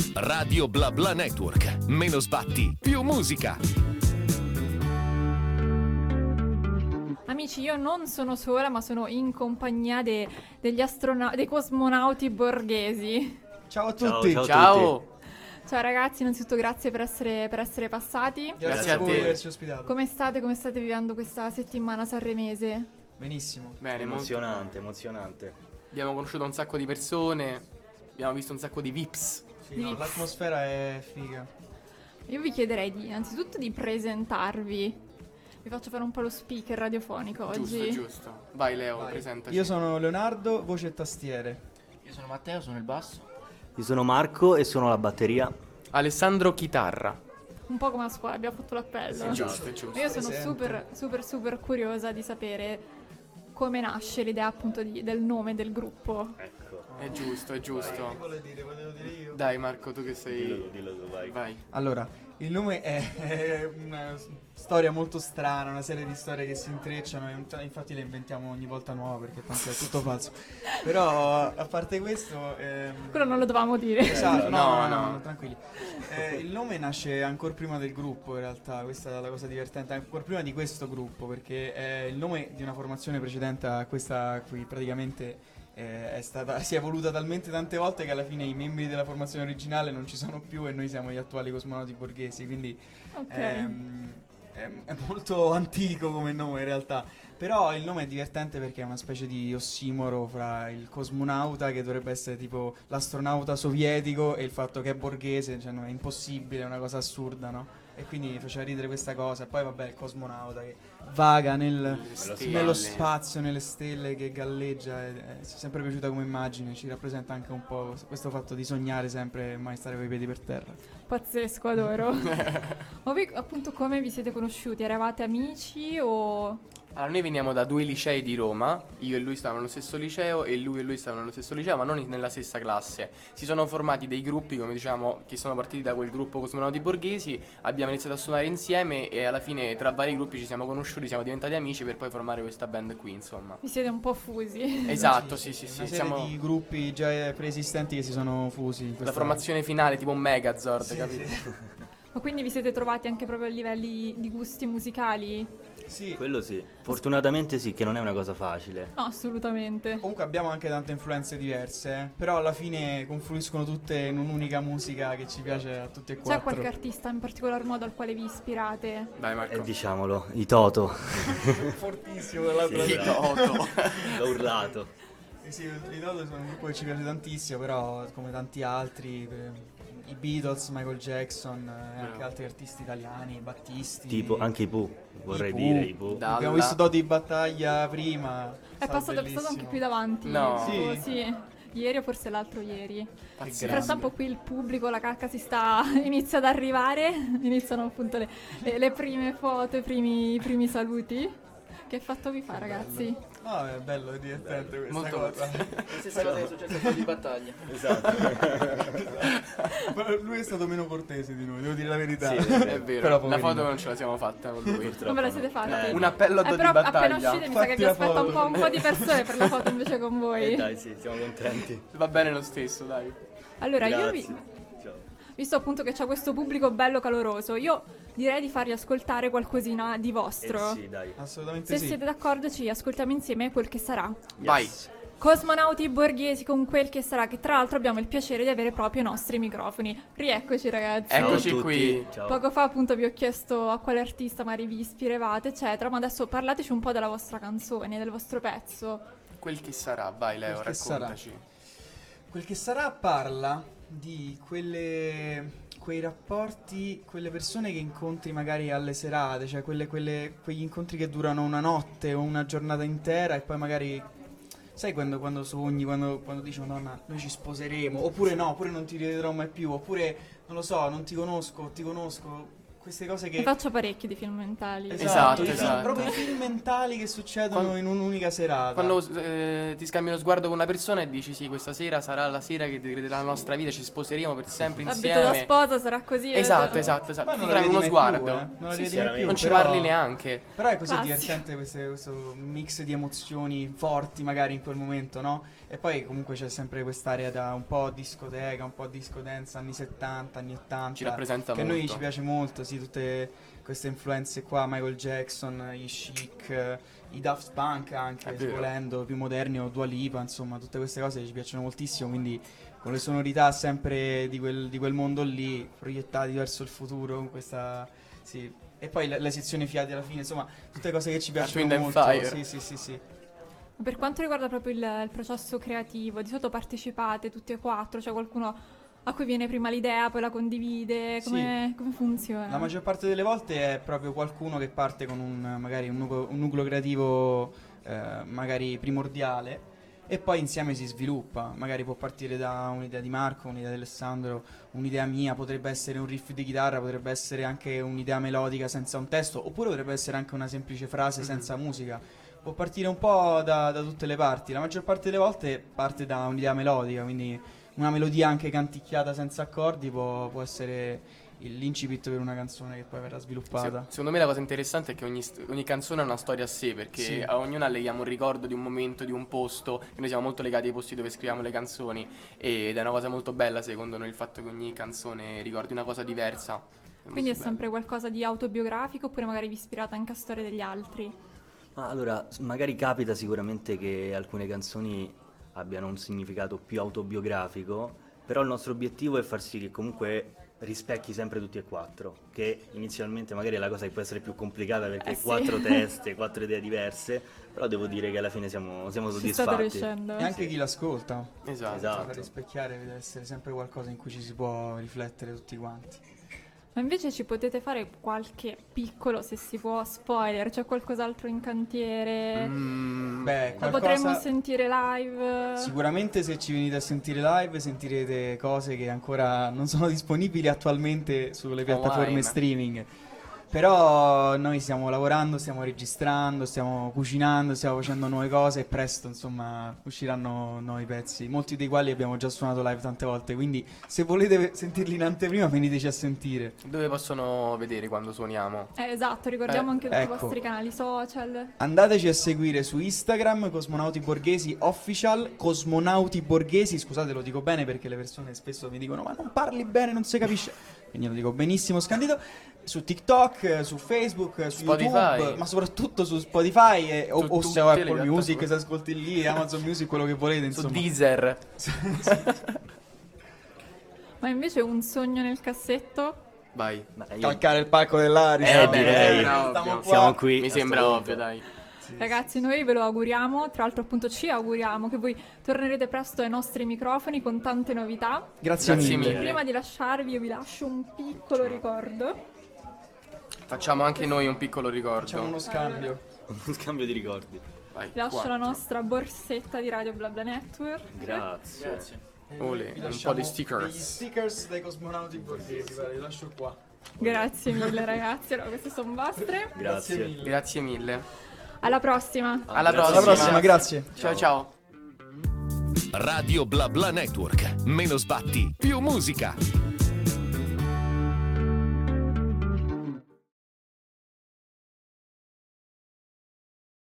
Radio Bla Bla Network. Meno sbatti, più musica. Amici, io non sono sola, ma sono in compagnia dei cosmonauti borghesi. Ciao a tutti. Ciao. Ciao ragazzi, innanzitutto grazie per essere passati. Grazie a voi per averci ospitato. Come state vivendo questa settimana sanremese? Benissimo. Bene, Emozionante. abbiamo conosciuto un sacco di persone, abbiamo visto un sacco di Vips. Sì, no, l'atmosfera è figa. Io vi chiederei innanzitutto di presentarvi. Vi faccio fare un po' lo speaker radiofonico oggi. Giusto. Vai Leo, Vai. presentaci. Io sono Leonardo, voce e tastiere. Io sono Matteo, sono il basso. Io sono Marco e sono la batteria. Alessandro chitarra. Un po' come a scuola, abbiamo fatto l'appello. Giusto. Io sono Presente. super curiosa di sapere come nasce l'idea appunto del nome del gruppo. Ecco. È giusto. Volevo dire io. Dai Marco, tu che sei... Dillo tu, vai. Vai. Allora, il nome è una storia molto strana, una serie di storie che si intrecciano e infatti le inventiamo ogni volta nuova perché tanto è tutto falso. Però a parte questo... Quello non lo dovevamo dire. Esatto, No. no, tranquilli. Il nome nasce ancora prima del gruppo in realtà, questa è la cosa divertente, ancora prima di questo gruppo perché è il nome di una formazione precedente a questa qui praticamente si è evoluta talmente tante volte che alla fine i membri della formazione originale non ci sono più e noi siamo gli attuali cosmonauti borghesi, quindi Ok. è molto antico come nome in realtà. Però il nome è divertente perché è una specie di ossimoro fra il cosmonauta, che dovrebbe essere tipo l'astronauta sovietico, e il fatto che è borghese, cioè no, è impossibile, è una cosa assurda, no? E quindi faceva ridere questa cosa. E poi vabbè, il cosmonauta che vaga nello spazio, nelle stelle, che galleggia, ci è sempre piaciuta come immagine, ci rappresenta anche un po' questo fatto di sognare sempre e mai stare coi piedi per terra. Pazzesco, adoro. Ma voi appunto come vi siete conosciuti? Eravate amici o... Allora, noi veniamo da 2 licei di Roma, io e lui stavamo nello stesso liceo e lui e lui stavano nello stesso liceo, ma non nella stessa classe. Si sono formati dei gruppi, come diciamo, che sono partiti da quel gruppo Cosmonauti Borghesi, abbiamo iniziato a suonare insieme e alla fine tra vari gruppi ci siamo conosciuti, siamo diventati amici per poi formare questa band qui, insomma. Vi siete un po' fusi? Esatto, sì, Una serie di gruppi già preesistenti che si sono fusi in La questa- formazione finale, tipo un Megazord, Sì, capito? sì. Ma quindi vi siete trovati anche proprio a livelli di gusti musicali? Sì. Quello sì. Fortunatamente sì, che non è una cosa facile. No, assolutamente. Comunque abbiamo anche tante influenze diverse, però alla fine confluiscono tutte in un'unica musica che ci piace a tutti e C'è quattro. qualche artista in particolar modo al quale vi ispirate? Dai Marco. Diciamolo, i Toto. Fortissimo dall'altra Sì. Toto. L'ho urlato. Sì, i Toto sono un gruppo che ci piace tantissimo, però come tanti altri, i Beatles, Michael Jackson, anche altri artisti italiani, Battisti. Tipo anche i Pooh, vorrei Pooh. dire i Pooh. Da- Abbiamo visto Doti di battaglia prima. È passato anche più davanti. No. Tipo, Sì. sì. Ieri o forse l'altro ieri. Nel Pazzesco. frattempo qui il pubblico, la cacca inizia ad arrivare, iniziano appunto le prime foto, i primi saluti. Che effetto vi fa, ragazzi? No, è bello, è divertente questa Molto cosa. Stessa cosa che è successa di battaglia. Però lui è stato meno cortese di noi, devo dire la verità. Sì, È vero, Però la poverino. foto non ce la siamo fatta con lui. Non ve la siete fatte? Un appello a Doti però di appena battaglia. uscite mi sa che vi Fatti la aspetta foto. un po' di persone per la foto invece con voi. Dai, sì, siamo contenti. Va bene lo stesso, dai. Allora, io Grazie. Ciao. visto appunto che c'è questo pubblico bello caloroso, io direi di fargli ascoltare qualcosina di vostro. Sì, dai. Assolutamente Se sì. siete d'accordo ci ascoltiamo insieme quel che sarà. Vai. Cosmonauti borghesi con quel che sarà, che tra l'altro abbiamo il piacere di avere proprio i nostri microfoni. Rieccoci ragazzi. Ciao a Eccoci tutti. qui. Ciao. Poco fa appunto vi ho chiesto a quale artista magari vi ispirevate, eccetera, ma adesso parlateci un po' della vostra canzone, del vostro pezzo. Quel che sarà, vai Leo, Quel che sarà. raccontaci. Quel che sarà parla di quei rapporti, quelle persone che incontri magari alle serate, cioè quegli incontri che durano una notte o una giornata intera e poi magari, sai, quando sogni, quando dici Madonna, noi ci sposeremo, oppure no, oppure non ti rivedrò mai più, oppure non lo so, non ti conosco, ti conosco, queste cose che... Ne faccio parecchi di film mentali. Esatto, i film- esatto. proprio i film mentali che succedono Quando- in un'unica serata. Quando ti scambi uno sguardo con una persona e dici sì, questa sera sarà la sera che decreterà la nostra vita, ci sposeremo per sempre L'abito da insieme. sposa sarà così. Esatto. Ma Ti non la trae vedi uno mai sguardo. più, non la Sì, vedi sì, mai più, non ci però- parli neanche. Però è così Classico. divertente questo mix di emozioni forti magari in quel momento, no? E poi comunque c'è sempre quest'area da un po' discoteca, un po' disco dance anni 70, anni 80. Ci rappresenta che a noi molto. ci piace molto, sì, tutte queste influenze qua, Michael Jackson, gli Chic, i Daft Punk È anche, vero. volendo, più moderni, o Dua Lipa, insomma, tutte queste cose ci piacciono moltissimo, quindi con le sonorità sempre di quel mondo lì, proiettati verso il futuro, con questa, sì. E poi le sezioni fiati alla fine, insomma, tutte cose che ci piacciono Wind and molto. Fire. Sì. Per quanto riguarda proprio il processo creativo, di solito partecipate tutti e quattro, c'è qualcuno a cui viene prima l'idea, poi la condivide, come funziona? La maggior parte delle volte è proprio qualcuno che parte con magari un nucleo creativo magari primordiale e poi insieme si sviluppa. Magari può partire da un'idea di Marco, un'idea di Alessandro, un'idea mia, potrebbe essere un riff di chitarra, potrebbe essere anche un'idea melodica senza un testo, oppure potrebbe essere anche una semplice frase senza musica. Può partire un po' da tutte le parti. La maggior parte delle volte parte da un'idea melodica, quindi una melodia anche canticchiata senza accordi può essere l'incipit per una canzone che poi verrà sviluppata. Secondo me la cosa interessante è che ogni canzone ha una storia a sé, perché Sì. a ognuna leghiamo un ricordo di un momento, di un posto, e noi siamo molto legati ai posti dove scriviamo le canzoni, ed è una cosa molto bella secondo noi il fatto che ogni canzone ricordi una cosa diversa. Quindi è molto sempre qualcosa di autobiografico oppure magari vi ispirate anche a storie degli altri? Ma allora, magari capita sicuramente che alcune canzoni abbiano un significato più autobiografico, però il nostro obiettivo è far sì che comunque rispecchi sempre tutti e quattro, che inizialmente magari è la cosa che può essere più complicata perché sì. 4 teste, 4 idee diverse, però devo dire che alla fine siamo Ci state soddisfatti. riuscendo? E anche chi l'ascolta. Esatto. Esatto. Per rispecchiare deve essere sempre qualcosa in cui ci si può riflettere tutti quanti. Ma invece ci potete fare qualche piccolo, se si può, spoiler? C'è qualcos'altro in cantiere? Beh, Lo potremmo sentire live? Sicuramente se ci venite a sentire live sentirete cose che ancora non sono disponibili attualmente sulle piattaforme Online. streaming. Però noi stiamo lavorando, stiamo registrando, stiamo cucinando, stiamo facendo nuove cose e presto insomma usciranno nuovi pezzi, molti dei quali abbiamo già suonato live tante volte, quindi se volete sentirli in anteprima veniteci a sentire. Dove possono vedere quando suoniamo? Esatto, ricordiamo anche tutti ecco. i vostri canali social. Andateci a seguire su Instagram, Cosmonauti Borghesi Official, Cosmonauti Borghesi, scusate lo dico bene perché le persone spesso mi dicono ma non parli bene, non si capisce, quindi lo dico benissimo scandito, su TikTok, su Facebook, su Spotify. YouTube, ma soprattutto su Spotify o tutte se le Apple piattaforme. Music, se ascolti lì, Amazon Music, quello che volete Su insomma. Deezer. Ma invece un sogno nel cassetto? Vai. Ma io- Calcare il palco dell'Aria. direi. Stiamo qua. Siamo qui. Mi sembra ovvio, dai. Ragazzi, noi ve lo auguriamo, tra l'altro appunto ci auguriamo che voi tornerete presto ai nostri microfoni con tante novità. Grazie Grazie mille. mille. Prima di lasciarvi io vi lascio un piccolo ricordo. Facciamo anche noi un piccolo ricordo. Facciamo uno scambio. Un scambio di ricordi. Vai, Vi lascio la 4. nostra borsetta di Radio BlaBla Network. Grazie. Grazie. Ole, Vi un po' lasciamo di stickers. degli stickers dai Cosmonauti Borghesi, guarda, li lascio qua. Grazie mille ragazzi, allora queste sono vostre. Grazie. mille. Grazie mille. Alla prossima. Alla Grazie. prossima. Alla prossima, grazie. Ciao ciao. Radio BlaBla Network. Meno sbatti, più musica.